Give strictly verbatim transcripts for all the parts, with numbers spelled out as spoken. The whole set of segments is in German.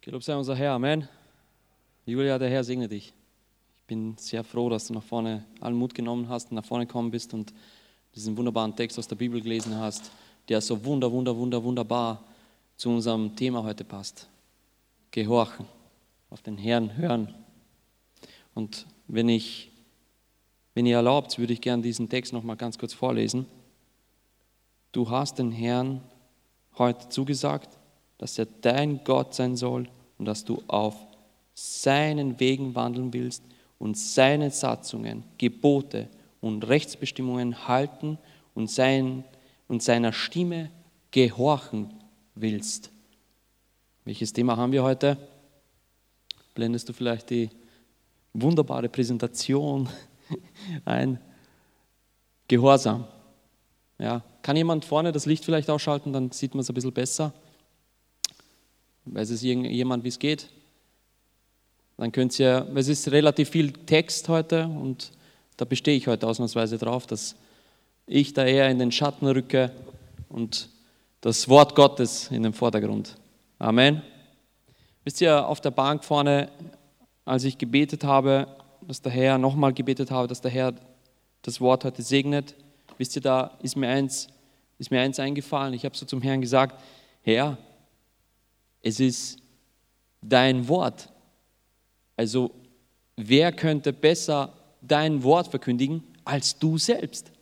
Gelobt sei unser Herr, Amen. Julia, der Herr segne dich. Ich bin sehr froh, dass du nach vorne allen Mut genommen hast und nach vorne gekommen bist und diesen wunderbaren Text aus der Bibel gelesen hast, der so wunder, wunder, wunder, wunderbar zu unserem Thema heute passt. Gehorchen, auf den Herrn hören. Und wenn ich, wenn ihr erlaubt, würde ich gerne diesen Text noch mal ganz kurz vorlesen. Du hast den Herrn heute zugesagt, dass er dein Gott sein soll und dass du auf seinen Wegen wandeln willst und seine Satzungen, Gebote und Rechtsbestimmungen halten und, sein, und seiner Stimme gehorchen willst. Welches Thema haben wir heute? Blendest du vielleicht die wunderbare Präsentation ein? Gehorsam. Ja. Kann jemand vorne das Licht vielleicht ausschalten, dann sieht man es ein bisschen besser. Weiß es jemand, wie es geht? Dann könnt ihr, es ist relativ viel Text heute und da bestehe ich heute ausnahmsweise drauf, dass ich da eher in den Schatten rücke und das Wort Gottes in den Vordergrund. Amen. Wisst ihr, auf der Bank vorne, als ich gebetet habe, dass der Herr, nochmal gebetet habe, dass der Herr das Wort heute segnet, wisst ihr, da ist mir eins, ist mir eins eingefallen. Ich habe so zum Herrn gesagt, Herr, es ist dein Wort. Also wer könnte besser dein Wort verkündigen als du selbst?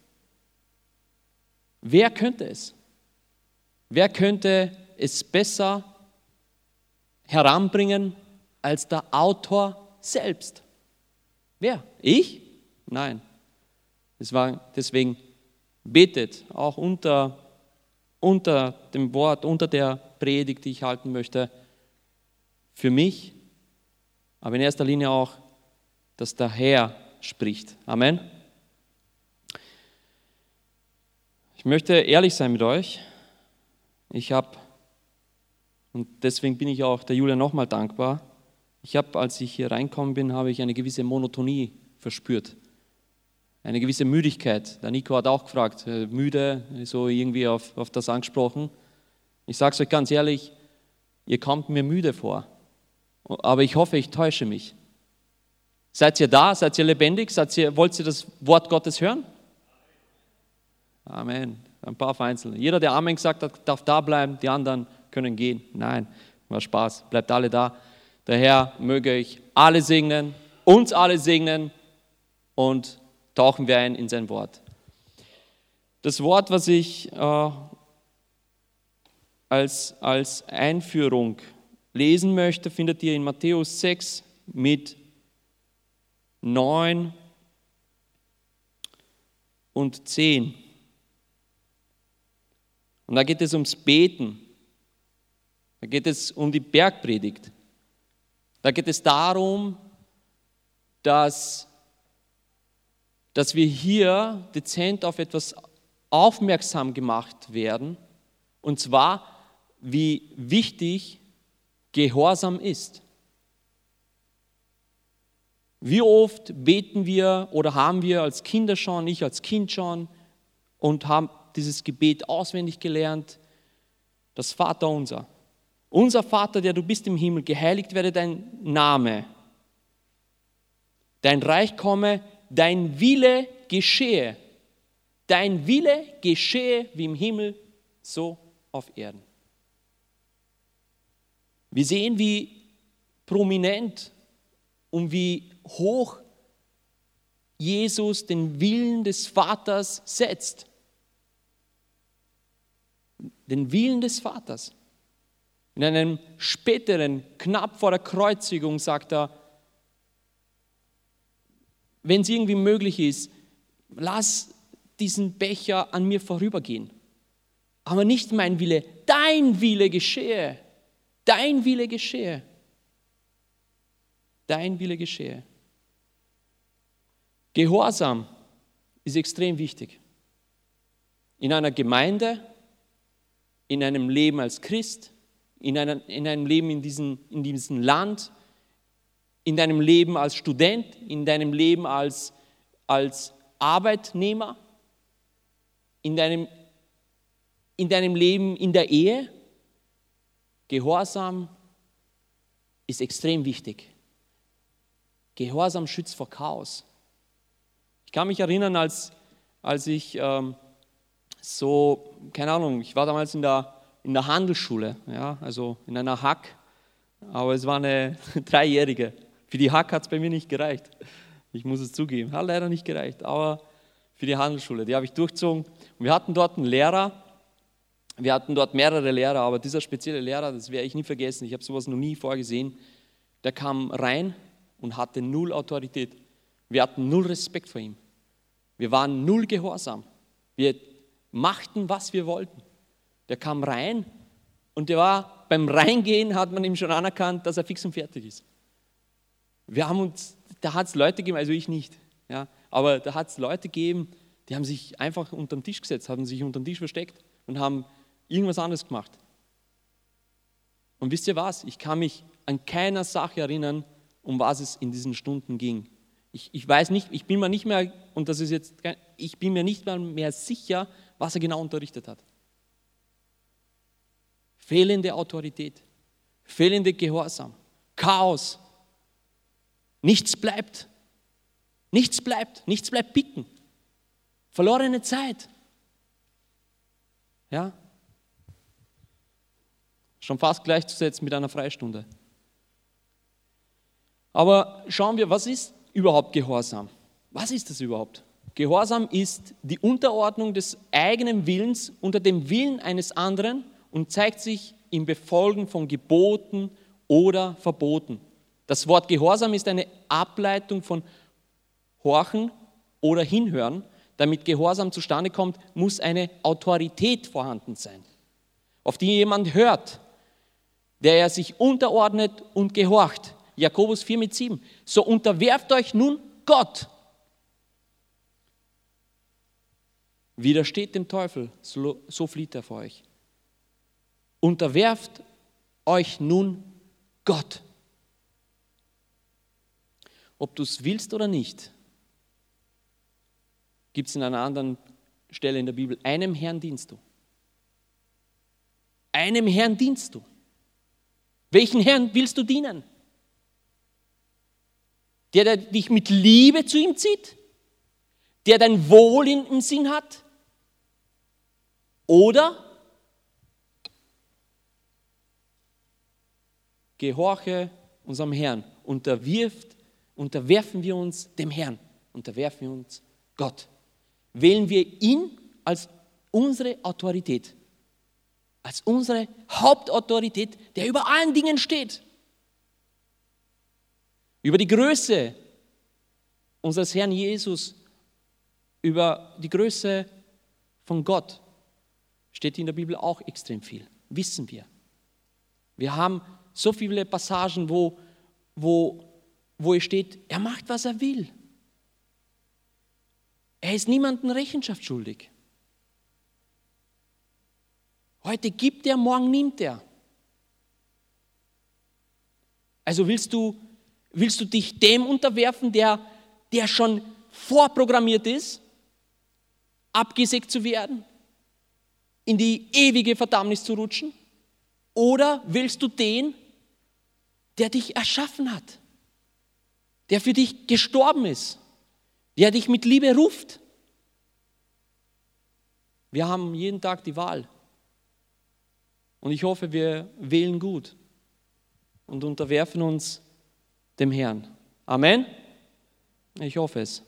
Wer könnte es? Wer könnte es besser heranbringen als der Autor selbst? Wer? Ich? Nein. Deswegen betet auch unter, unter dem Wort, unter der Predigt, die ich halten möchte, für mich, aber in erster Linie auch, dass der Herr spricht. Amen. Ich möchte ehrlich sein mit euch. Ich habe, und deswegen bin ich auch der Julia nochmal dankbar, ich habe, als ich hier reingekommen bin, habe ich eine gewisse Monotonie verspürt. Eine gewisse Müdigkeit. Der Nico hat auch gefragt, müde, so irgendwie auf, auf das angesprochen. Ich sage es euch ganz ehrlich, ihr kommt mir müde vor. Aber ich hoffe, ich täusche mich. Seid ihr da? Seid ihr lebendig? Seid ihr, wollt ihr das Wort Gottes hören? Amen. Ein paar vereinzelte. Jeder, der Amen gesagt hat, darf da bleiben, die anderen können gehen. Nein, war Spaß. Bleibt alle da. Der Herr möge euch alle segnen, uns alle segnen und tauchen wir ein in sein Wort. Das Wort, was ich äh, als, als Einführung lesen möchte, findet ihr in Matthäus sechs mit neun und zehn. Und da geht es ums Beten. Da geht es um die Bergpredigt. Da geht es darum, dass, dass wir hier dezent auf etwas aufmerksam gemacht werden, und zwar, wie wichtig Gehorsam ist. Wie oft beten wir oder haben wir als Kinder schon, ich als Kind schon, und haben dieses Gebet auswendig gelernt, das Vaterunser. Unser Vater, der du bist im Himmel, geheiligt werde dein Name. Dein Reich komme, dein Wille geschehe. Dein Wille geschehe wie im Himmel, so auf Erden. Wir sehen, wie prominent und wie hoch Jesus den Willen des Vaters setzt. Den Willen des Vaters. In einem späteren, knapp vor der Kreuzigung, sagt er, wenn es irgendwie möglich ist, lass diesen Becher an mir vorübergehen. Aber nicht mein Wille, dein Wille geschehe. Dein Wille geschehe. Dein Wille geschehe. Gehorsam ist extrem wichtig. In einer Gemeinde, in einem Leben als Christ, in, einer, in einem Leben in, diesen, in diesem Land, in deinem Leben als Student, in deinem Leben als, als Arbeitnehmer, in deinem, in deinem Leben in der Ehe. Gehorsam ist extrem wichtig. Gehorsam schützt vor Chaos. Ich kann mich erinnern, als, als ich ähm, so, keine Ahnung, ich war damals in der, in der Handelsschule, ja, also in einer Hack, aber es war eine Dreijährige. Für die Hack hat es bei mir nicht gereicht. Ich muss es zugeben, hat leider nicht gereicht, aber für die Handelsschule, die habe ich durchgezogen. Und wir hatten dort einen Lehrer, wir hatten dort mehrere Lehrer, aber dieser spezielle Lehrer, das werde ich nie vergessen, ich habe sowas noch nie vorgesehen, der kam rein und hatte null Autorität. Wir hatten null Respekt vor ihm. Wir waren null gehorsam. Wir machten, was wir wollten. Der kam rein und der war, beim Reingehen hat man ihm schon anerkannt, dass er fix und fertig ist. Wir haben uns, da hat es Leute gegeben, also ich nicht, ja, aber da hat es Leute gegeben, die haben sich einfach unter den Tisch gesetzt, haben sich unter den Tisch versteckt und haben irgendwas anderes gemacht. Und wisst ihr was? Ich kann mich an keiner Sache erinnern, um was es in diesen Stunden ging. Ich, ich weiß nicht, ich bin mir nicht mehr, und das ist jetzt, ich bin mir nicht mal mehr sicher, was er genau unterrichtet hat. Fehlende Autorität, fehlende Gehorsam, Chaos. Nichts bleibt. Nichts bleibt. Nichts bleibt picken. Verlorene Zeit. Ja? Schon fast gleichzusetzen mit einer Freistunde. Aber schauen wir, was ist überhaupt Gehorsam? Was ist das überhaupt? Gehorsam ist die Unterordnung des eigenen Willens unter dem Willen eines anderen und zeigt sich im Befolgen von Geboten oder Verboten. Das Wort Gehorsam ist eine Ableitung von Horchen oder Hinhören. Damit Gehorsam zustande kommt, muss eine Autorität vorhanden sein, auf die jemand hört, der er sich unterordnet und gehorcht. Jakobus vier mit sieben. So unterwerft euch nun Gott. Widersteht dem Teufel, so, so flieht er vor euch. Unterwerft euch nun Gott. Ob du es willst oder nicht, gibt es in einer anderen Stelle in der Bibel, einem Herrn dienst du. Einem Herrn dienst du. Welchen Herrn willst du dienen? Der, der dich mit Liebe zu ihm zieht? Der dein Wohl im Sinn hat? Oder gehorche unserem Herrn, unterwirft, unterwerfen wir uns dem Herrn, unterwerfen wir uns Gott. Wählen wir ihn als unsere Autorität, als unsere Hauptautorität, der über allen Dingen steht. Über die Größe unseres Herrn Jesus, über die Größe von Gott steht in der Bibel auch extrem viel, wissen wir. Wir haben so viele Passagen, wo, wo, wo es steht, er macht, was er will. Er ist niemandem Rechenschaft schuldig. Heute gibt er, morgen nimmt er. Also willst du, willst du dich dem unterwerfen, der, der schon vorprogrammiert ist, abgesägt zu werden, in die ewige Verdammnis zu rutschen? Oder willst du den, der dich erschaffen hat, der für dich gestorben ist, der dich mit Liebe ruft? Wir haben jeden Tag die Wahl. Und ich hoffe, wir wählen gut und unterwerfen uns dem Herrn. Amen? Ich hoffe es.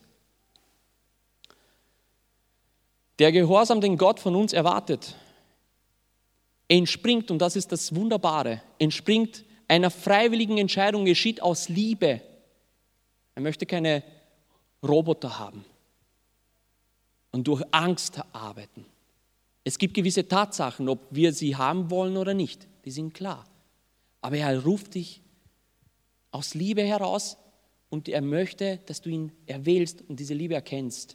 Der Gehorsam, den Gott von uns erwartet, entspringt, und das ist das Wunderbare, entspringt einer freiwilligen Entscheidung, geschieht aus Liebe. Er möchte keine Roboter haben und durch Angst arbeiten. Es gibt gewisse Tatsachen, ob wir sie haben wollen oder nicht, die sind klar. Aber er ruft dich aus Liebe heraus und er möchte, dass du ihn erwählst und diese Liebe erkennst.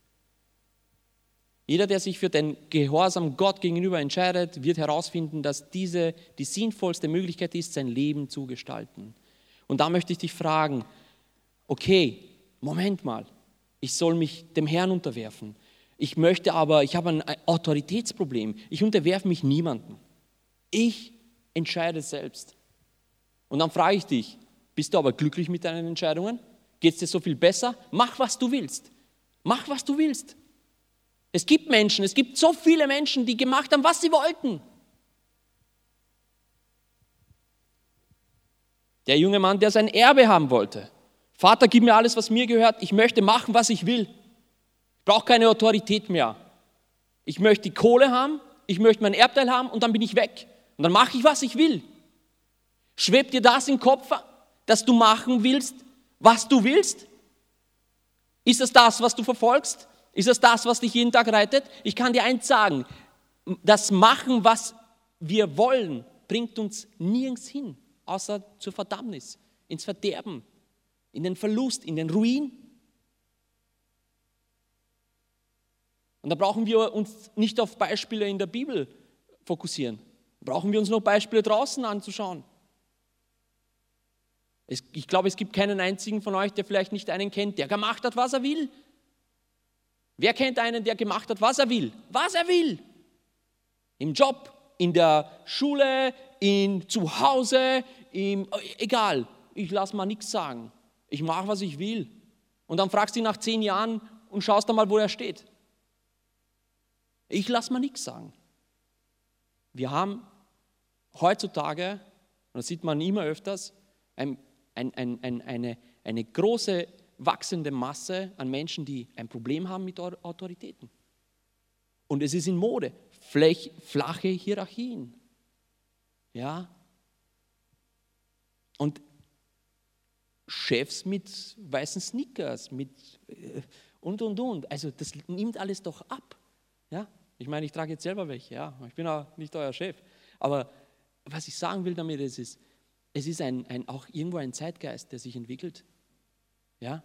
Jeder, der sich für den Gehorsam Gott gegenüber entscheidet, wird herausfinden, dass diese die sinnvollste Möglichkeit ist, sein Leben zu gestalten. Und da möchte ich dich fragen, okay, Moment mal, ich soll mich dem Herrn unterwerfen. Ich möchte aber, ich habe ein Autoritätsproblem. Ich unterwerfe mich niemandem. Ich entscheide selbst. Und dann frage ich dich, bist du aber glücklich mit deinen Entscheidungen? Geht es dir so viel besser? Mach, was du willst. Mach, was du willst. Es gibt Menschen, es gibt so viele Menschen, die gemacht haben, was sie wollten. Der junge Mann, der sein Erbe haben wollte. Vater, gib mir alles, was mir gehört. Ich möchte machen, was ich will. Ich brauche keine Autorität mehr. Ich möchte die Kohle haben, ich möchte mein Erbteil haben und dann bin ich weg. Und dann mache ich, was ich will. Schwebt dir das im Kopf, dass du machen willst, was du willst? Ist das das, was du verfolgst? Ist das das, was dich jeden Tag reitet? Ich kann dir eins sagen, das Machen, was wir wollen, bringt uns nirgends hin, außer zur Verdammnis, ins Verderben, in den Verlust, in den Ruin. Und da brauchen wir uns nicht auf Beispiele in der Bibel fokussieren. Brauchen wir uns noch Beispiele draußen anzuschauen. Es, ich glaube, es gibt keinen einzigen von euch, der vielleicht nicht einen kennt, der gemacht hat, was er will. Wer kennt einen, der gemacht hat, was er will? Was er will. Im Job, in der Schule, in, zu Hause, im, egal. Ich lasse mal nichts sagen. Ich mache, was ich will. Und dann fragst du ihn nach zehn Jahren und schaust dann mal, wo er steht. Ich lasse mal nichts sagen. Wir haben heutzutage, und das sieht man immer öfters, ein, ein, ein, ein, eine, eine große wachsende Masse an Menschen, die ein Problem haben mit Autoritäten. Und es ist in Mode, Flech, flache Hierarchien. Ja. Und Chefs mit weißen Sneakers, mit äh, und, und, und. Also das nimmt alles doch ab. Ja. Ich meine, ich trage jetzt selber welche, ja. Ich bin auch nicht euer Chef. Aber was ich sagen will damit ist, ist es ist ein, ein, auch irgendwo ein Zeitgeist, der sich entwickelt. Ja?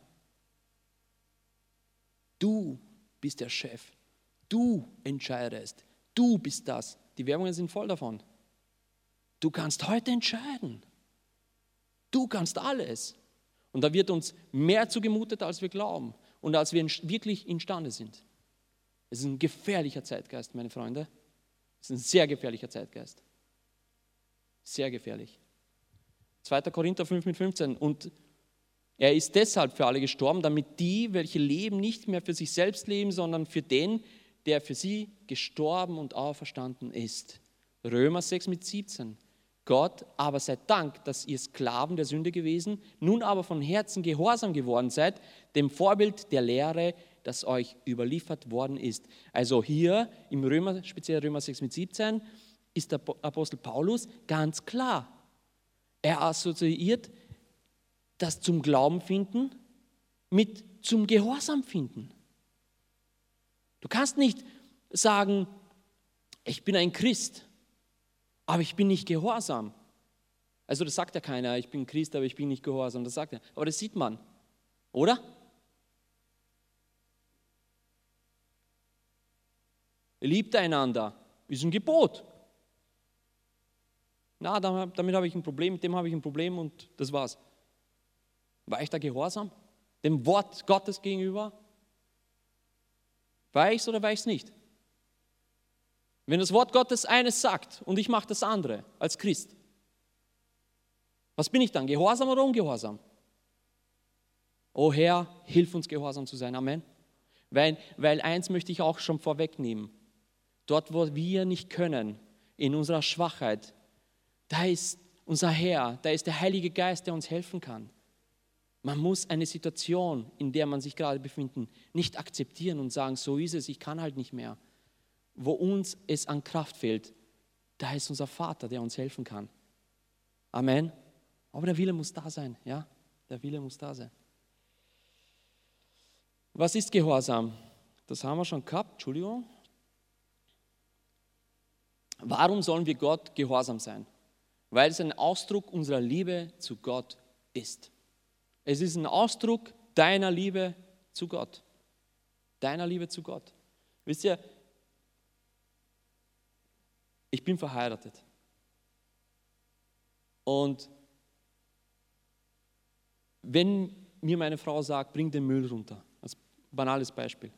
Du bist der Chef. Du entscheidest. Du bist das. Die Werbungen sind voll davon. Du kannst heute entscheiden. Du kannst alles. Und da wird uns mehr zugemutet, als wir glauben und als wir wirklich imstande sind. Es ist ein gefährlicher Zeitgeist, meine Freunde. Es ist ein sehr gefährlicher Zeitgeist. Sehr gefährlich. zweiter Korinther fünf mit fünfzehn. Und er ist deshalb für alle gestorben, damit die, welche leben, nicht mehr für sich selbst leben, sondern für den, der für sie gestorben und auferstanden ist. Römer sechs mit siebzehn. Gott aber sei Dank, dass ihr Sklaven der Sünde gewesen, nun aber von Herzen gehorsam geworden seid, dem Vorbild der Lehre, das euch überliefert worden ist. Also hier im Römer, speziell Römer sechs mit siebzehn, ist der Apostel Paulus ganz klar. Er assoziiert das zum Glauben finden mit zum Gehorsam finden. Du kannst nicht sagen, ich bin ein Christ, aber ich bin nicht gehorsam. Also das sagt ja keiner, ich bin Christ, aber ich bin nicht gehorsam. Das sagt er. Aber das sieht man, oder? Liebt einander, ist ein Gebot. Na, damit habe ich ein Problem, mit dem habe ich ein Problem und das war's. War ich da gehorsam? Dem Wort Gottes gegenüber? War ich es oder war ich es nicht? Wenn das Wort Gottes eines sagt und ich mache das andere als Christ, was bin ich dann? Gehorsam oder ungehorsam? O Herr, hilf uns gehorsam zu sein. Amen. Weil, weil eins möchte ich auch schon vorwegnehmen. Dort, wo wir nicht können, in unserer Schwachheit, da ist unser Herr, da ist der Heilige Geist, der uns helfen kann. Man muss eine Situation, in der man sich gerade befindet, nicht akzeptieren und sagen, so ist es, ich kann halt nicht mehr. Wo uns es an Kraft fehlt, da ist unser Vater, der uns helfen kann. Amen. Aber der Wille muss da sein, ja? Der Wille muss da sein. Was ist Gehorsam? Das haben wir schon gehabt, Entschuldigung. Warum sollen wir Gott gehorsam sein? Weil es ein Ausdruck unserer Liebe zu Gott ist. Es ist ein Ausdruck deiner Liebe zu Gott. Deiner Liebe zu Gott. Wisst ihr, ich bin verheiratet. Und wenn mir meine Frau sagt, bring den Müll runter, als banales Beispiel,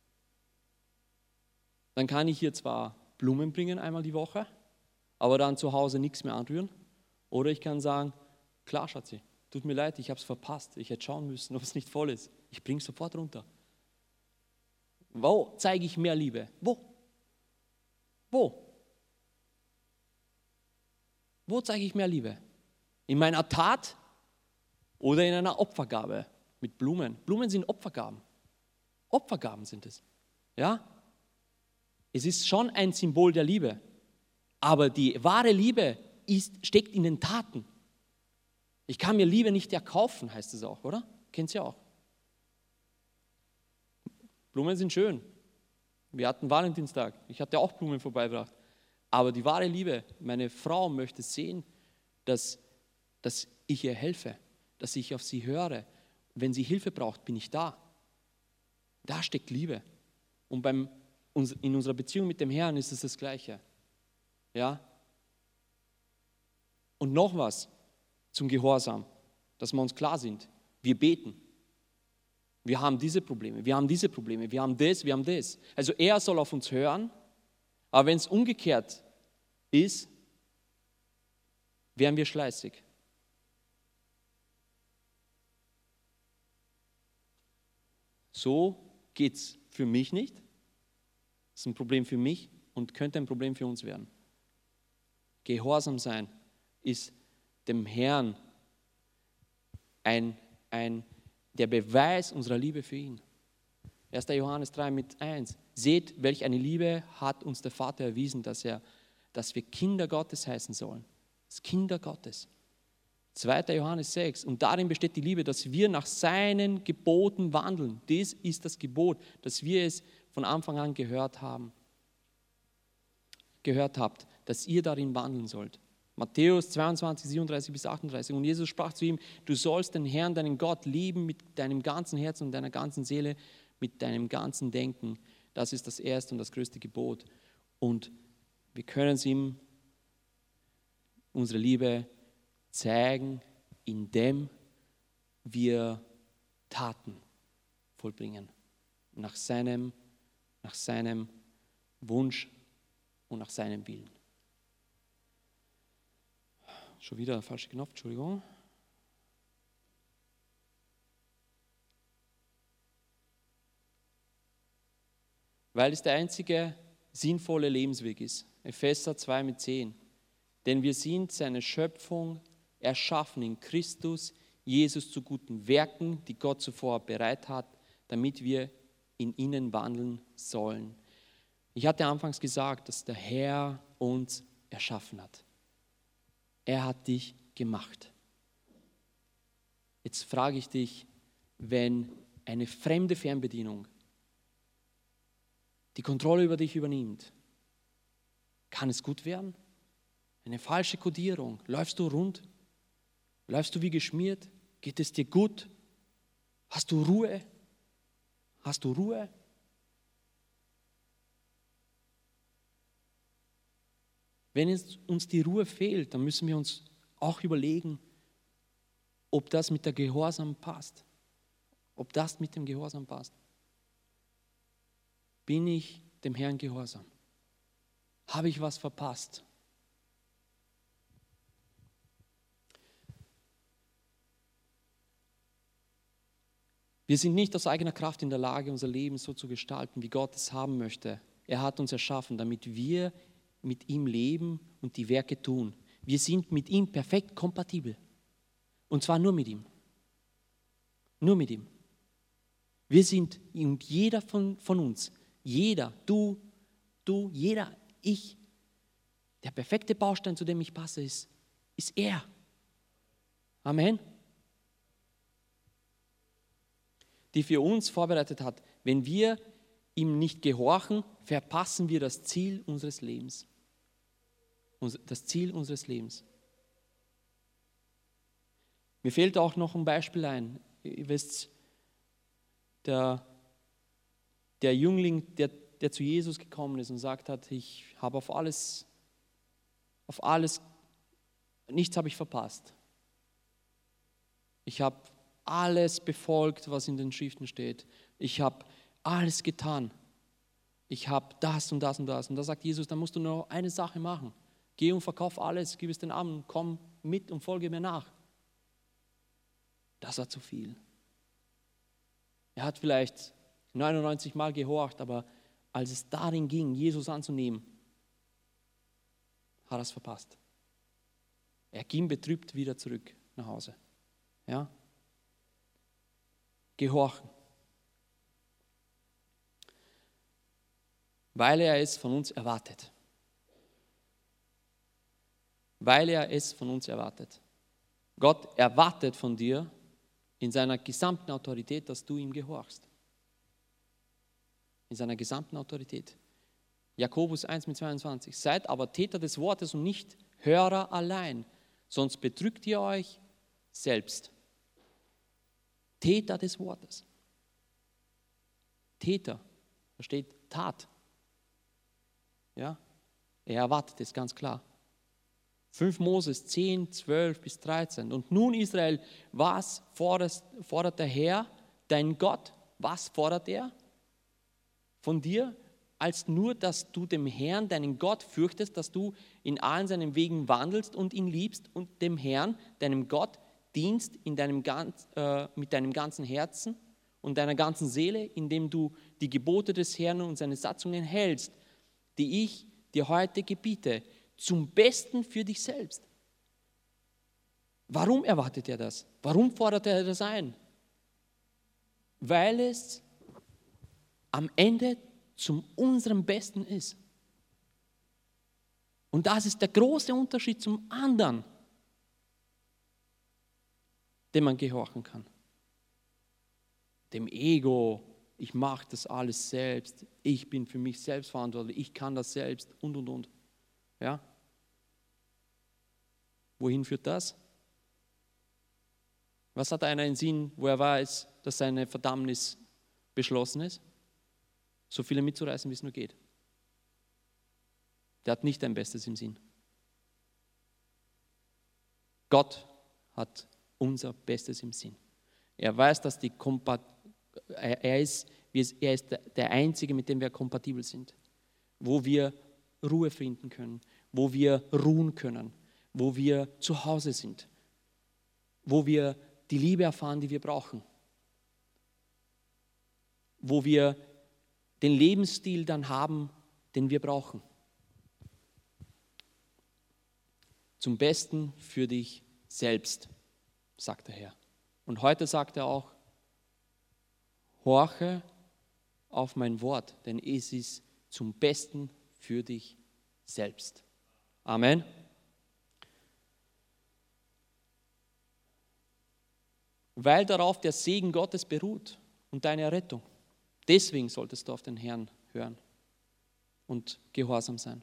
dann kann ich hier zwar Blumen bringen einmal die Woche, aber dann zu Hause nichts mehr anrühren. Oder ich kann sagen, Klar, Schatzi, tut mir leid, ich habe es verpasst. Ich hätte schauen müssen, ob es nicht voll ist. Ich bringe es sofort runter. Wo zeige ich mehr Liebe? Wo? Wo? Wo zeige ich mehr Liebe? In meiner Tat oder in einer Opfergabe mit Blumen? Blumen sind Opfergaben. Opfergaben sind es. Ja? Es ist schon ein Symbol der Liebe. Aber die wahre Liebe ist, steckt in den Taten. Ich kann mir Liebe nicht erkaufen, heißt es auch, oder? Kennt ihr auch? Blumen sind schön. Wir hatten Valentinstag. Ich hatte auch Blumen vorbeigebracht. Aber die wahre Liebe, meine Frau möchte sehen, dass, dass ich ihr helfe, dass ich auf sie höre. Wenn sie Hilfe braucht, bin ich da. Da steckt Liebe. Und beim, in unserer Beziehung mit dem Herrn ist es das Gleiche. Ja? Und noch was zum Gehorsam, dass wir uns klar sind. Wir beten. Wir haben diese Probleme, wir haben diese Probleme, wir haben das, wir haben das. Also er soll auf uns hören, aber wenn es umgekehrt ist, wären wir schleißig. So geht es für mich nicht. Das ist ein Problem für mich und könnte ein Problem für uns werden. Gehorsam sein ist dem Herrn ein, ein, der Beweis unserer Liebe für ihn. erster Johannes drei mit eins. Seht, welch eine Liebe hat uns der Vater erwiesen, dass, er, dass wir Kinder Gottes heißen sollen. Das Kinder Gottes. zweiter Johannes sechs. Und darin besteht die Liebe, dass wir nach seinen Geboten wandeln. Das ist das Gebot, dass wir es von Anfang an gehört haben. Gehört habt, dass ihr darin wandeln sollt. Matthäus zweiundzwanzig, siebenunddreißig bis achtunddreißig. Und Jesus sprach zu ihm, du sollst den Herrn, deinen Gott, lieben mit deinem ganzen Herzen und deiner ganzen Seele, mit deinem ganzen Denken. Das ist das erste und das größte Gebot. Und wir können es ihm, unsere Liebe, zeigen, indem wir Taten vollbringen. Nach seinem, nach seinem Wunsch und nach seinem Willen. Schon wieder der falsche Knopf, Entschuldigung. Weil es der einzige sinnvolle Lebensweg ist. Epheser zwei mit zehn. Denn wir sind seine Schöpfung, erschaffen in Christus, Jesus zu guten Werken, die Gott zuvor bereit hat, damit wir in ihnen wandeln sollen. Ich hatte anfangs gesagt, dass der Herr uns erschaffen hat. Er hat dich gemacht. Jetzt frage ich dich, wenn eine fremde Fernbedienung die Kontrolle über dich übernimmt, kann es gut werden? Eine falsche Kodierung. Läufst du rund? Läufst du wie geschmiert? Geht es dir gut? Hast du Ruhe? Hast du Ruhe? Wenn es uns die Ruhe fehlt, dann müssen wir uns auch überlegen, ob das mit der Gehorsam passt. Ob das mit dem Gehorsam passt. Bin ich dem Herrn gehorsam? Habe ich was verpasst? Wir sind nicht aus eigener Kraft in der Lage, unser Leben so zu gestalten, wie Gott es haben möchte. Er hat uns erschaffen, damit wir mit ihm leben und die Werke tun. Wir sind mit ihm perfekt kompatibel. Und zwar nur mit ihm. Nur mit ihm. Wir sind, und jeder von, von uns, jeder, du, du, jeder, ich, der perfekte Baustein, zu dem ich passe, ist, ist er. Amen. Die für uns vorbereitet hat. Wenn wir ihm nicht gehorchen, verpassen wir das Ziel unseres Lebens. Das Ziel unseres Lebens. Mir fällt auch noch ein Beispiel ein. Ihr wisst, der, der Jüngling, der, der zu Jesus gekommen ist und sagt hat, ich habe auf alles, auf alles, nichts habe ich verpasst. Ich habe alles befolgt, was in den Schriften steht. Ich habe alles getan. Ich habe das und das und das. Und da sagt Jesus, da musst du nur eine Sache machen. Geh und verkauf alles, gib es den Armen, komm mit und folge mir nach. das war zu viel. Er hat vielleicht neunundneunzig Mal gehorcht, aber als es darin ging, Jesus anzunehmen, hat er es verpasst. Er ging betrübt wieder zurück nach Hause. Ja? Gehorchen. Weil er es von uns erwartet. Weil er es von uns erwartet. Gott erwartet von dir in seiner gesamten Autorität, dass du ihm gehorchst. In seiner gesamten Autorität. Jakobus eins mit zweiundzwanzig. Seid aber Täter des Wortes und nicht Hörer allein, sonst betrügt ihr euch selbst. Täter des Wortes. Täter, da steht Tat. Ja, er erwartet es ganz klar. fünf Moses zehn, zwölf bis dreizehn. Und nun Israel, was fordert, fordert der Herr, dein Gott, was fordert er von dir? Als nur, dass du dem Herrn, deinen Gott, fürchtest, dass du in allen seinen Wegen wandelst und ihn liebst und dem Herrn, deinem Gott, dienst in deinem ganz, äh, mit deinem ganzen Herzen und deiner ganzen Seele, indem du die Gebote des Herrn und seine Satzungen hältst, die ich dir heute gebiete, zum Besten für dich selbst. Warum erwartet er das? Warum fordert er das ein? Weil es am Ende zum unserem Besten ist. Und das ist der große Unterschied zum anderen, dem man gehorchen kann. Dem Ego, ich mache das alles selbst, ich bin für mich selbst verantwortlich, ich kann das selbst und, und, und. Ja? Wohin führt das? Was hat einer in Sinn, wo er weiß, dass seine Verdammnis beschlossen ist? So viele mitzureißen, wie es nur geht. Der hat nicht dein Bestes im Sinn. Gott hat unser Bestes im Sinn. Er weiß, dass die Kompat er ist, er ist der Einzige, mit dem wir kompatibel sind, wo wir Ruhe finden können, wo wir ruhen können, wo wir zu Hause sind, wo wir die Liebe erfahren, die wir brauchen, wo wir den Lebensstil dann haben, den wir brauchen. Zum Besten für dich selbst, sagt der Herr. Und heute sagt er auch, horche auf mein Wort, denn es ist zum Besten für dich selbst. Amen. Weil darauf der Segen Gottes beruht und deine Errettung. Deswegen solltest du auf den Herrn hören und gehorsam sein.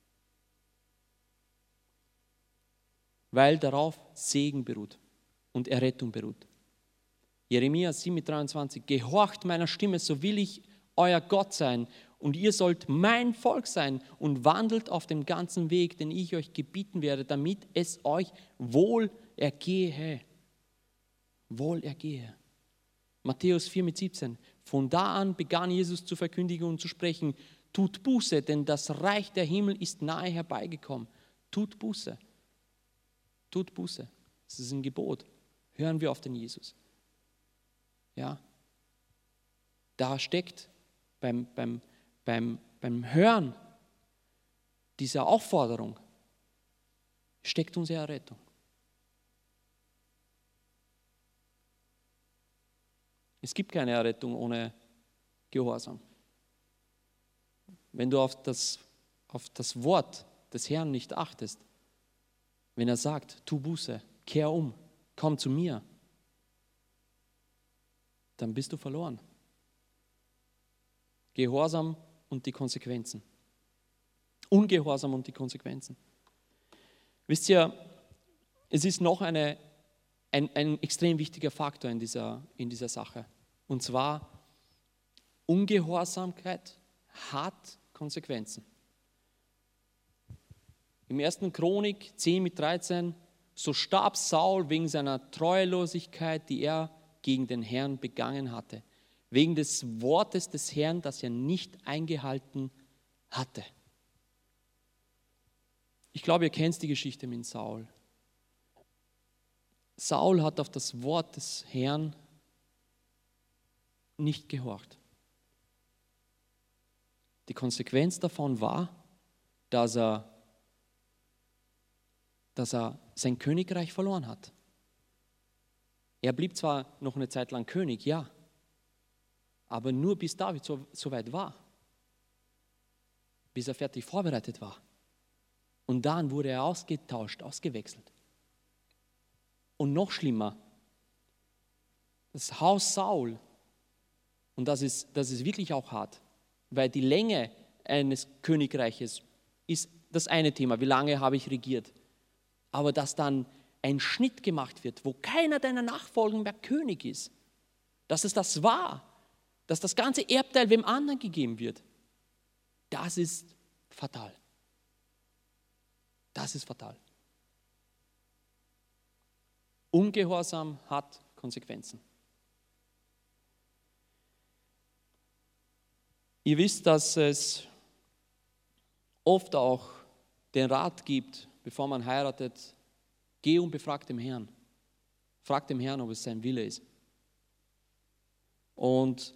Weil darauf Segen beruht und Errettung beruht. Jeremia sieben dreiundzwanzig, gehorcht meiner Stimme, so will ich euer Gott sein und ihr sollt mein Volk sein und wandelt auf dem ganzen Weg, den ich euch gebieten werde, damit es euch wohl ergehe. Wohl ergehe. Matthäus vier mit siebzehn, von da an begann Jesus zu verkündigen und zu sprechen, tut Buße, denn das Reich der Himmel ist nahe herbeigekommen. Tut Buße. Tut Buße. Das ist ein Gebot. Hören wir auf den Jesus. Ja, da steckt beim, beim, beim, beim Hören dieser Aufforderung, steckt unsere Errettung. Es gibt keine Errettung ohne Gehorsam. Wenn du auf das, auf das Wort des Herrn nicht achtest, wenn er sagt, tu Buße, kehr um, komm zu mir, dann bist du verloren. Gehorsam und die Konsequenzen. Ungehorsam und die Konsequenzen. Wisst ihr, es ist noch eine, ein, ein extrem wichtiger Faktor in dieser, in dieser Sache. Und zwar, Ungehorsamkeit hat Konsequenzen. Im ersten Chronik zehn mit dreizehn, so starb Saul wegen seiner Treulosigkeit, die er gegen den Herrn begangen hatte, wegen des Wortes des Herrn, das er nicht eingehalten hatte. Ich glaube, ihr kennt die Geschichte mit Saul. Saul hat auf das Wort des Herrn nicht gehorcht. Die Konsequenz davon war, dass er, dass er sein Königreich verloren hat. Er blieb zwar noch eine Zeit lang König, ja, aber nur bis David so, so weit war, bis er fertig vorbereitet war. Und dann wurde er ausgetauscht, ausgewechselt. Und noch schlimmer, das Haus Saul, und das ist, das ist wirklich auch hart, weil die Länge eines Königreiches ist das eine Thema, wie lange habe ich regiert. Aber dass dann ein Schnitt gemacht wird, wo keiner deiner Nachfolger mehr König ist, dass es das war, dass das ganze Erbteil wem anderen gegeben wird, das ist fatal. Das ist fatal. Ungehorsam hat Konsequenzen. Ihr wisst, dass es oft auch den Rat gibt, bevor man heiratet, geh und befrag den Herrn. Frag den Herrn, ob es sein Wille ist. Und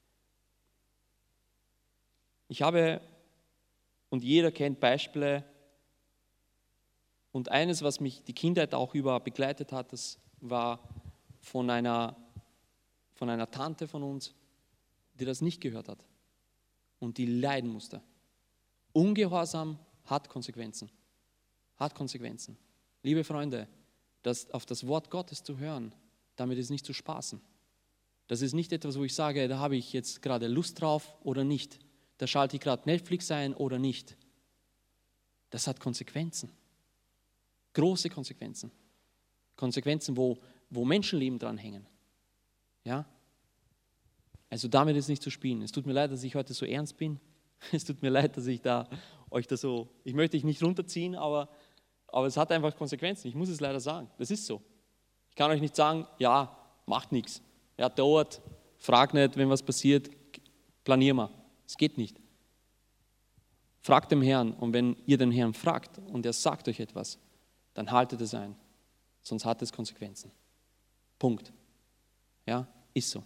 ich habe, und jeder kennt Beispiele, und eines, was mich die Kindheit auch über begleitet hat, das war von einer, von einer Tante von uns, die das nicht gehört hat und die leiden musste. Ungehorsam hat Konsequenzen. Hat Konsequenzen. Liebe Freunde, das, auf das Wort Gottes zu hören, damit ist nicht zu spaßen. Das ist nicht etwas, wo ich sage, da habe ich jetzt gerade Lust drauf oder nicht. Da schalte ich gerade Netflix ein oder nicht. Das hat Konsequenzen. Große Konsequenzen. Konsequenzen, wo, wo Menschenleben dran hängen. Ja? Also damit ist nicht zu spielen. Es tut mir leid, dass ich heute so ernst bin. Es tut mir leid, dass ich da euch da so, ich möchte dich nicht runterziehen, aber, aber es hat einfach Konsequenzen. Ich muss es leider sagen. Das ist so. Ich kann euch nicht sagen, ja, macht nichts. Ja, dauert, frag nicht, wenn was passiert, planier mal. Es geht nicht. Fragt den Herrn, und wenn ihr den Herrn fragt und er sagt euch etwas, dann haltet es ein, sonst hat es Konsequenzen. Punkt. Ja, ist so.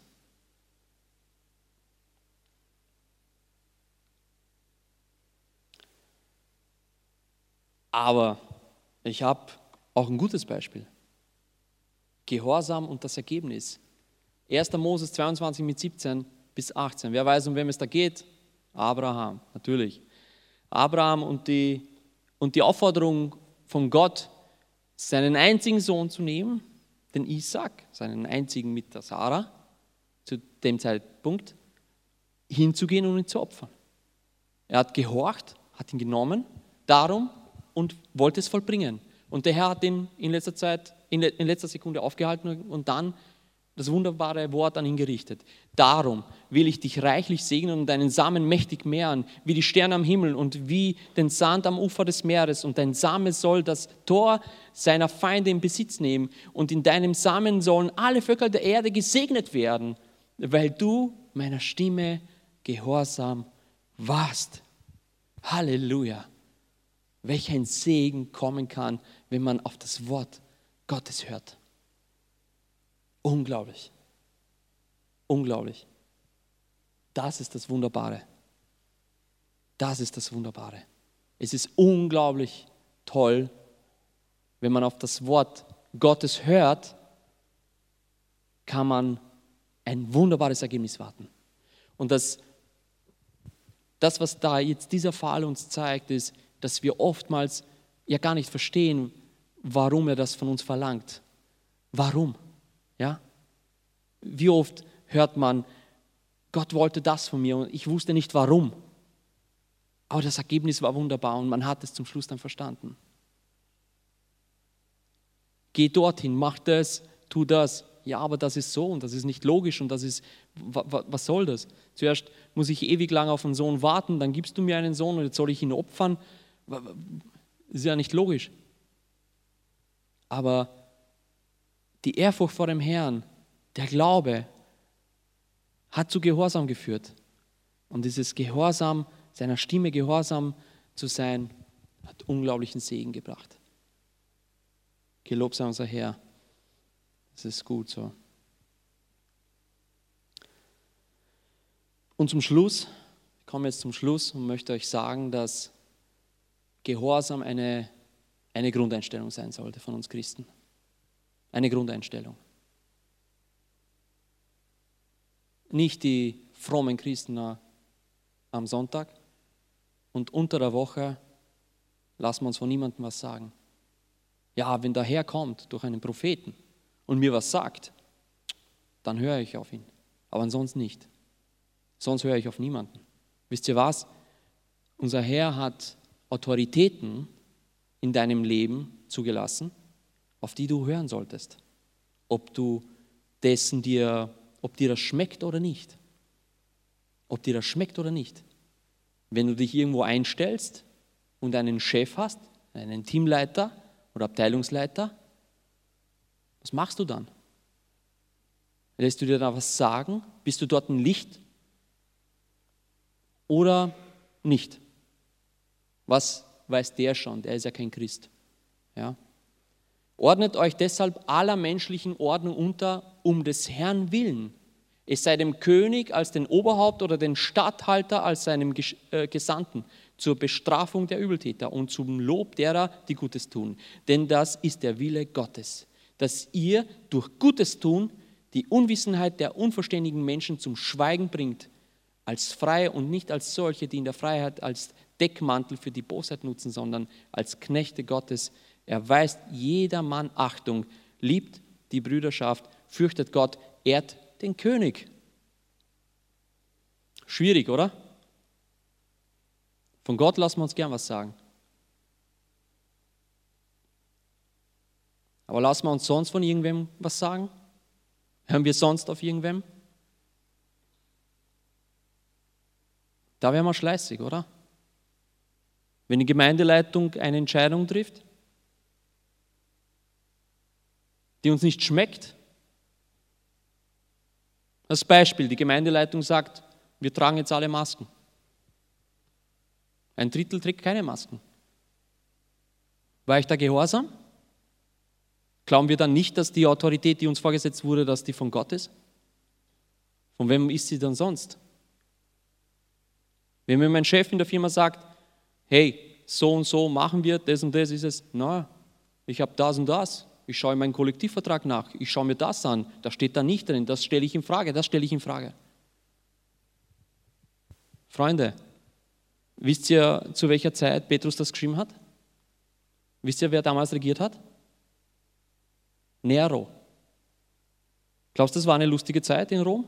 Aber ich habe auch ein gutes Beispiel. Gehorsam und das Ergebnis. erster Mose zweiundzwanzig mit siebzehn bis achtzehn. Wer weiß, um wem es da geht? Abraham, natürlich. Abraham und die, und die Aufforderung von Gott, seinen einzigen Sohn zu nehmen, den Isaac, seinen einzigen mit der Sarah, zu dem Zeitpunkt, hinzugehen und ihn zu opfern. Er hat gehorcht, hat ihn genommen, darum und wollte es vollbringen. Und der Herr hat ihn in letzter Zeit, in, in letzter Sekunde aufgehalten und dann das wunderbare Wort an ihn gerichtet. Darum will ich dich reichlich segnen und deinen Samen mächtig mehren, wie die Sterne am Himmel und wie den Sand am Ufer des Meeres. Und dein Same soll das Tor seiner Feinde in Besitz nehmen. Und in deinem Samen sollen alle Völker der Erde gesegnet werden, weil du meiner Stimme gehorsam warst. Halleluja. Welch ein Segen kommen kann, wenn man auf das Wort Gottes hört. Unglaublich. Unglaublich. Das ist das Wunderbare. Das ist das Wunderbare. Es ist unglaublich toll, wenn man auf das Wort Gottes hört, kann man ein wunderbares Ergebnis warten. Und das, das, was da jetzt dieser Fall uns zeigt, ist, dass wir oftmals ja gar nicht verstehen, warum er das von uns verlangt. Warum? Ja? Wie oft hört man, Gott wollte das von mir und ich wusste nicht warum. Aber das Ergebnis war wunderbar und man hat es zum Schluss dann verstanden. Geh dorthin, mach das, tu das. Ja, aber das ist so und das ist nicht logisch und das ist, was soll das? Zuerst muss ich ewig lang auf einen Sohn warten, dann gibst du mir einen Sohn und jetzt soll ich ihn opfern. Das ist ja nicht logisch. Aber die Ehrfurcht vor dem Herrn, der Glaube, hat zu Gehorsam geführt. Und dieses Gehorsam, seiner Stimme gehorsam zu sein, hat unglaublichen Segen gebracht. Gelobt sei unser Herr. Das ist gut so. Und zum Schluss, ich komme jetzt zum Schluss und möchte euch sagen, dass Gehorsam eine, eine Grundeinstellung sein sollte von uns Christen. Eine Grundeinstellung. Nicht die frommen Christen am Sonntag und unter der Woche lassen wir uns von niemandem was sagen. Ja, wenn der Herr kommt durch einen Propheten und mir was sagt, dann höre ich auf ihn. Aber ansonsten nicht. Sonst höre ich auf niemanden. Wisst ihr was? Unser Herr hat Autoritäten in deinem Leben zugelassen, auf die du hören solltest. Ob du dessen dir, ob dir das schmeckt oder nicht. Ob dir das schmeckt oder nicht. Wenn du dich irgendwo einstellst und einen Chef hast, einen Teamleiter oder Abteilungsleiter, was machst du dann? Lässt du dir da was sagen? Bist du dort ein Licht oder nicht? Was weiß der schon? Der ist ja kein Christ. Ja? Ordnet euch deshalb aller menschlichen Ordnung unter, um des Herrn willen. Es sei dem König als den Oberhaupt oder den Statthalter als seinem Gesandten zur Bestrafung der Übeltäter und zum Lob derer, die Gutes tun. Denn das ist der Wille Gottes, dass ihr durch Gutes tun die Unwissenheit der unverständigen Menschen zum Schweigen bringt, als Freie und nicht als solche, die in der Freiheit als Deckmantel für die Bosheit nutzen, sondern als Knechte Gottes. Erweist jedermann Achtung, liebt die Brüderschaft, fürchtet Gott, ehrt den König. Schwierig, oder? Von Gott lassen wir uns gern was sagen. Aber lassen wir uns sonst von irgendwem was sagen? Hören wir sonst auf irgendwem? Da wären wir schleißig, oder? Wenn die Gemeindeleitung eine Entscheidung trifft, die uns nicht schmeckt. Als Beispiel, die Gemeindeleitung sagt, wir tragen jetzt alle Masken. Ein Drittel trägt keine Masken. War ich da gehorsam? Glauben wir dann nicht, dass die Autorität, die uns vorgesetzt wurde, dass die von Gott ist? Von wem ist sie dann sonst? Wenn mir mein Chef in der Firma sagt, hey, so und so machen wir, das und das ist es, na, ich habe das und das, ich schaue in meinen Kollektivvertrag nach, ich schaue mir das an, da steht da nicht drin, das stelle ich in Frage, das stelle ich in Frage. Freunde, wisst ihr, zu welcher Zeit Petrus das geschrieben hat? Wisst ihr, wer damals regiert hat? Nero. Glaubst du, das war eine lustige Zeit in Rom?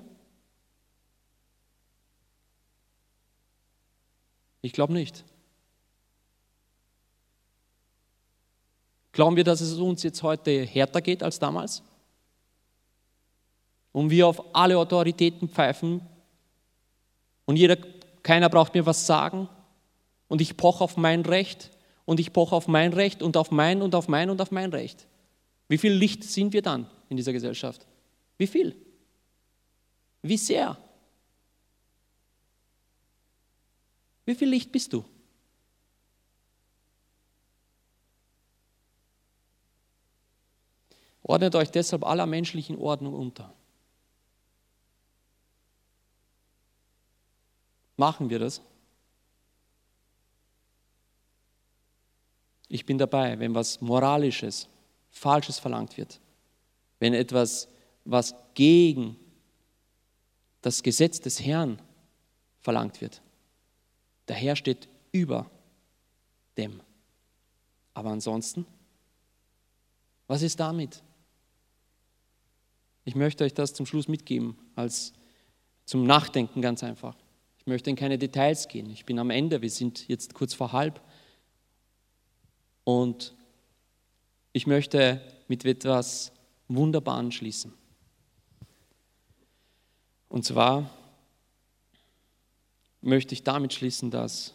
Ich glaube nicht. Glauben wir, dass es uns jetzt heute härter geht als damals? Und wir auf alle Autoritäten pfeifen und jeder, keiner braucht mir was sagen und ich poche auf mein Recht und ich poche auf mein Recht und auf mein und auf mein und auf mein Recht. Wie viel Licht sind wir dann in dieser Gesellschaft? Wie viel? Wie sehr? Wie viel Licht bist du? Ordnet euch deshalb aller menschlichen Ordnung unter. Machen wir das? Ich bin dabei, wenn was Moralisches, Falsches verlangt wird, wenn etwas, was gegen das Gesetz des Herrn verlangt wird. Der Herr steht über dem. Aber ansonsten, was ist damit? Ich möchte euch das zum Schluss mitgeben, als zum Nachdenken ganz einfach. Ich möchte in keine Details gehen. Ich bin am Ende, wir sind jetzt kurz vor halb. Und ich möchte mit etwas Wunderbaren schließen. Und zwar möchte ich damit schließen, dass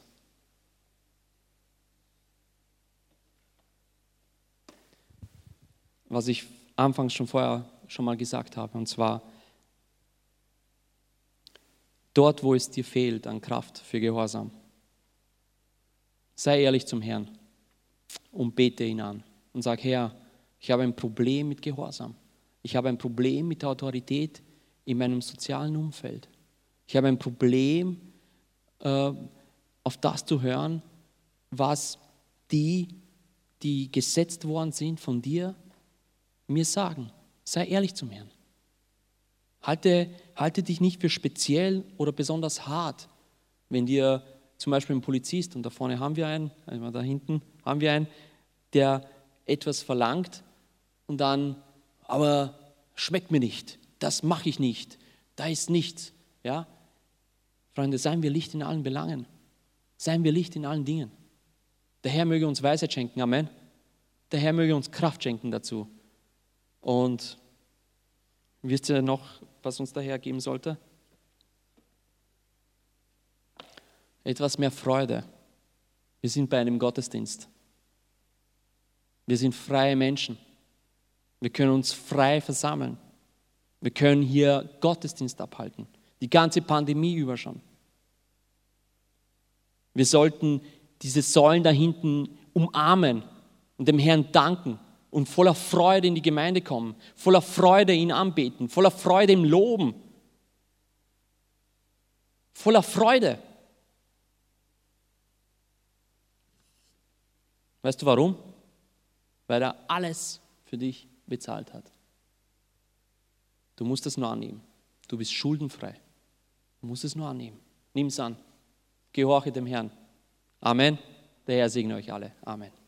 was ich anfangs schon vorher schon mal gesagt habe, und zwar dort, wo es dir fehlt an Kraft für Gehorsam, sei ehrlich zum Herrn und bete ihn an und sag, Herr, ich habe ein Problem mit Gehorsam. Ich habe ein Problem mit der Autorität in meinem sozialen Umfeld. Ich habe ein Problem, äh, auf das zu hören, was die, die gesetzt worden sind von dir, mir sagen. Sei ehrlich zum Herrn. Halte, halte dich nicht für speziell oder besonders hart, wenn dir zum Beispiel ein Polizist, und da vorne haben wir einen, also da hinten haben wir einen, der etwas verlangt und dann, aber schmeckt mir nicht, das mache ich nicht, da ist nichts. Ja? Freunde, seien wir Licht in allen Belangen, seien wir Licht in allen Dingen. Der Herr möge uns Weisheit schenken, Amen. Der Herr möge uns Kraft schenken dazu. Und wisst ihr noch, was uns der Herr geben sollte? Etwas mehr Freude. Wir sind bei einem Gottesdienst. Wir sind freie Menschen. Wir können uns frei versammeln. Wir können hier Gottesdienst abhalten. Die ganze Pandemie über schon. Wir sollten diese Säulen da hinten umarmen und dem Herrn danken und voller Freude in die Gemeinde kommen, voller Freude ihn anbeten, voller Freude im Loben. Voller Freude. Weißt du warum? Weil er alles für dich bezahlt hat. Du musst es nur annehmen. Du bist schuldenfrei. Du musst es nur annehmen. Nimm es an. Gehorche dem Herrn. Amen. Der Herr segne euch alle. Amen.